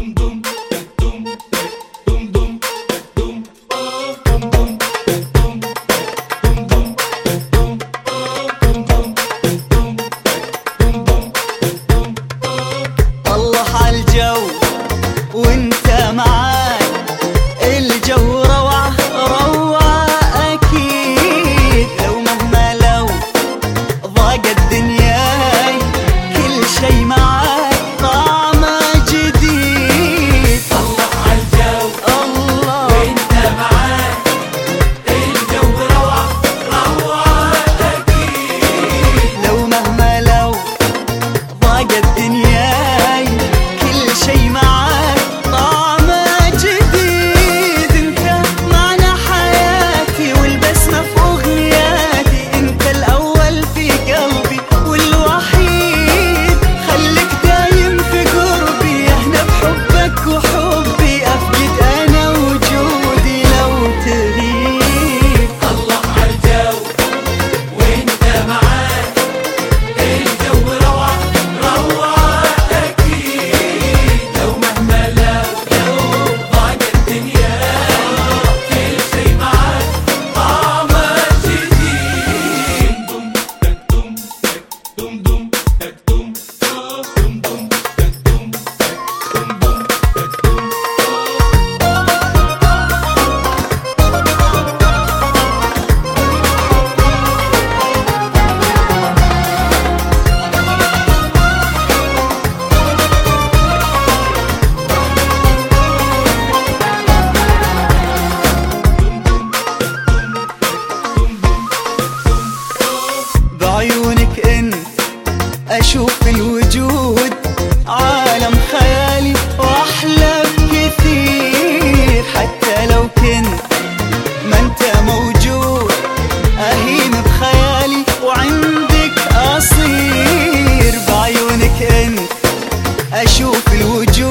الله عالجو وانت معاي، الجو روعة روعة أكيد. لو مهما لو ضاقت دنياي، كل شي معاك طعمه جديد. الله عالجو الله وانت معاي، الجو روعة روعة أكيد. لو مهما لو ضاقت دنياي، كل شي معاك طعمه جديد. انت معنى حياتي والبسمة في اغنياتي، انت الاول في قلبي والوحيد. خليك دايم في قربي، اهنا بحبك وحبي، افقد انا وجودي لو تغيب. الله عالجو وانت معاي، الجو روعة روعة أكيد. لو مهما لو ضاقت الدنيا، كل شي معاك طعمه جديد. بعيونك انت اشوف الوجود، عالم خيالي واحلى بكثير. حتى لو كنت ما انت موجود، اهيم بخيالي وعندك اصير. بعيونك انت اشوف الوجود،